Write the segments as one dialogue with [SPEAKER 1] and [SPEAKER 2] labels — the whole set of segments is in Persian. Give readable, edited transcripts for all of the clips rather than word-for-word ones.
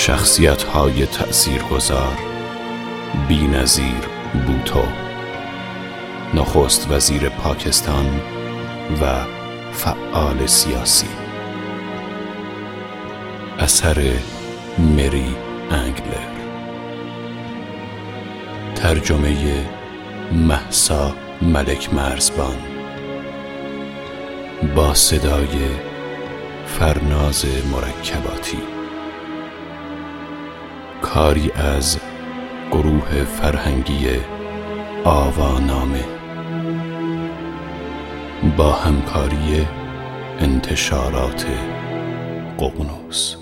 [SPEAKER 1] شخصیت‌های تأثیرگذار: بی‌نظیر بوتو، نخست وزیر پاکستان و فعال سیاسی. اثر مری انگلر. ترجمه مهسا ملک مرزبان با صدای فرناز مرکباتی. کاری از گروه فرهنگی آوانامه با همکاری انتشارات ققنوس.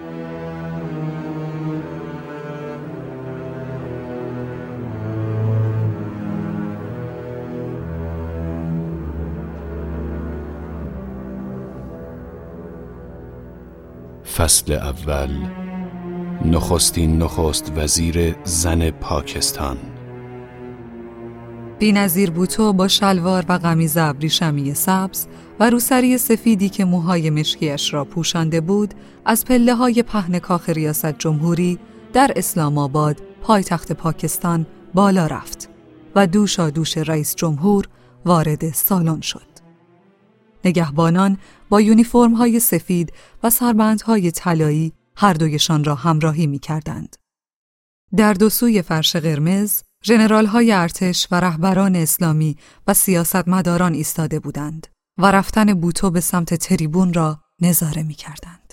[SPEAKER 1] فصل اول. نخست وزیر زن پاکستان.
[SPEAKER 2] بی‌نظیر بوتو با شلوار و قمیض ابریشمی سبز و روسری سفیدی که موهای مشکیش را پوشانده بود، از پله‌های پهن کاخ ریاست جمهوری در اسلام آباد، پایتخت پاکستان، بالا رفت و دوشادوش رئیس جمهور وارد سالن شد. نگهبانان با یونیفرم‌های سفید و سربندهای طلایی هر دویشان را همراهی می‌کردند. در دو سوی فرش قرمز، ژنرال‌های ارتش و رهبران اسلامی و سیاستمداران ایستاده بودند و رفتن بوتو به سمت تریبون را نظاره می‌کردند.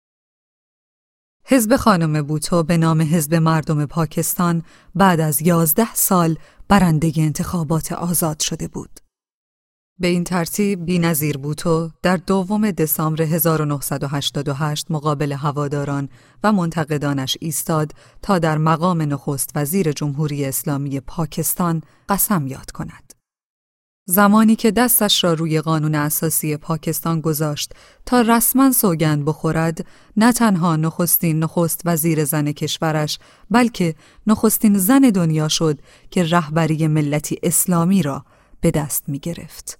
[SPEAKER 2] حزب خانم بوتو به نام حزب مردم پاکستان بعد از 11 سال برنده انتخابات آزاد شده بود. به این ترتیب بی‌نظیر بوتو در 2 دسامبر 1988 مقابل هواداران و منتقدانش ایستاد تا در مقام نخست وزیر جمهوری اسلامی پاکستان قسم یاد کند. زمانی که دستش را روی قانون اساسی پاکستان گذاشت تا رسما سوگند بخورد، نه تنها نخست وزیر زن کشورش، بلکه نخستین زن دنیا شد که رهبری ملتی اسلامی را به دست می گرفت.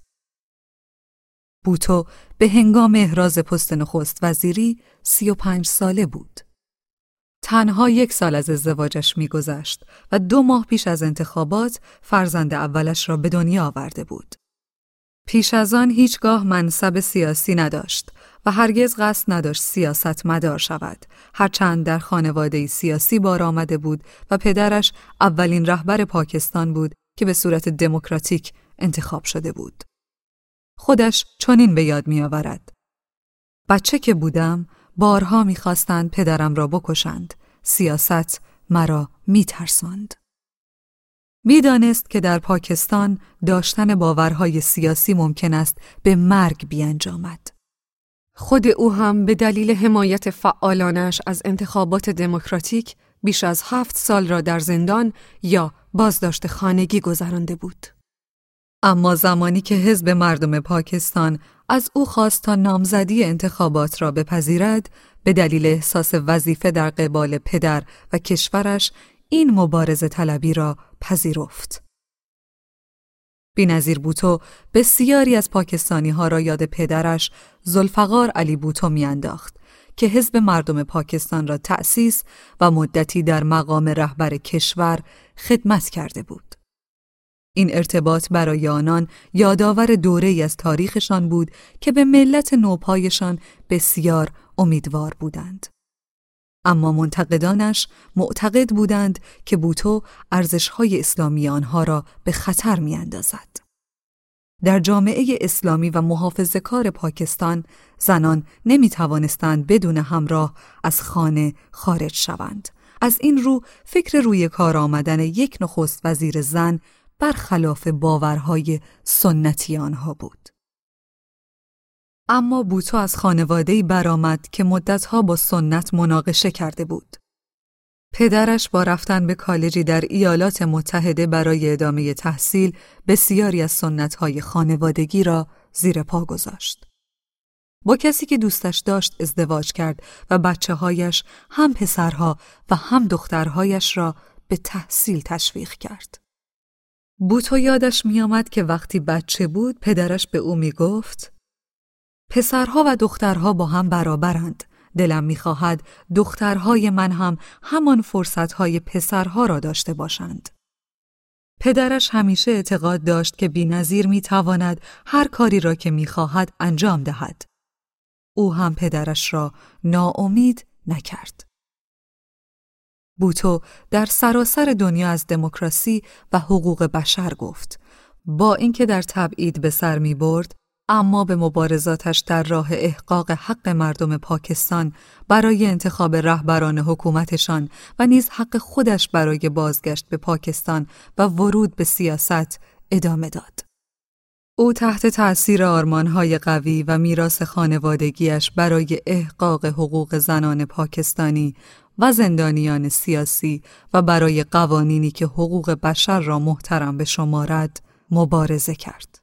[SPEAKER 2] بوتو به هنگام احراز پست نخست وزیری 35 ساله بود. تنها 1 سال از ازدواجش می‌گذشت و 2 ماه پیش از انتخابات فرزند اولش را به دنیا آورده بود. پیش از آن هیچگاه منصب سیاسی نداشت و هرگز قصد نداشت سیاستمدار شود، هرچند در خانواده سیاسی بار آمده بود و پدرش اولین رهبر پاکستان بود که به صورت دموکراتیک انتخاب شده بود. خودش چنین به یاد می آورد: بچه که بودم بارها می خواستند پدرم را بکشند. سیاست مرا می ترساند. می دانست که در پاکستان داشتن باورهای سیاسی ممکن است به مرگ بیانجامد. خود او هم به دلیل حمایت فعالانش از انتخابات دموکراتیک بیش از 7 سال را در زندان یا بازداشت خانگی گذرانده بود. اما زمانی که حزب مردم پاکستان از او خواست تا نامزدی انتخابات را بپذیرد، به دلیل احساس وظیفه در قبال پدر و کشورش این مبارزه طلبی را پذیرفت. بی‌نظیر بوتو بسیاری از پاکستانی‌ها را یاد پدرش ذوالفقار علی بوتو می‌انداخت که حزب مردم پاکستان را تأسیس و مدتی در مقام رهبر کشور خدمت کرده بود. این ارتباط برای آنان یادآور دوره‌ای از تاریخشان بود که به ملت نوپایشان بسیار امیدوار بودند. اما منتقدانش معتقد بودند که بوتو ارزش‌های اسلامی آنها را به خطر می‌اندازد. در جامعه اسلامی و محافظه‌کار پاکستان، زنان نمی‌توانستند بدون همراه از خانه خارج شوند. از این رو فکر روی کار آمدن یک نخست وزیر زن برخلاف باورهای سنتی آنها بود. اما بوتو از خانواده‌ای برآمد که مدتها با سنت مناقشه کرده بود. پدرش با رفتن به کالجی در ایالات متحده برای ادامه تحصیل بسیاری از سنت‌های خانوادگی را زیر پا گذاشت. با کسی که دوستش داشت ازدواج کرد و بچه‌هایش هم پسرها و هم دخترهایش را به تحصیل تشویق کرد. بوتو یادش می آمد که وقتی بچه بود پدرش به او می گفت: پسرها و دخترها با هم برابرند، دلم می‌خواهد دخترهای من هم همان فرصتهای پسرها را داشته باشند. پدرش همیشه اعتقاد داشت که بی‌نظیر می‌تواند هر کاری را که می‌خواهد انجام دهد. او هم پدرش را ناامید نکرد. بوتو در سراسر دنیا از دموکراسی و حقوق بشر گفت. با اینکه در تبعید به سر می‌برد، اما به مبارزاتش در راه احقاق حق مردم پاکستان برای انتخاب رهبران حکومتشان و نیز حق خودش برای بازگشت به پاکستان و ورود به سیاست ادامه داد. او تحت تأثیر آرمان‌های قوی و میراث خانوادگیش برای احقاق حقوق زنان پاکستانی و زندانیان سیاسی و برای قوانینی که حقوق بشر را محترم بشمارد مبارزه کرد.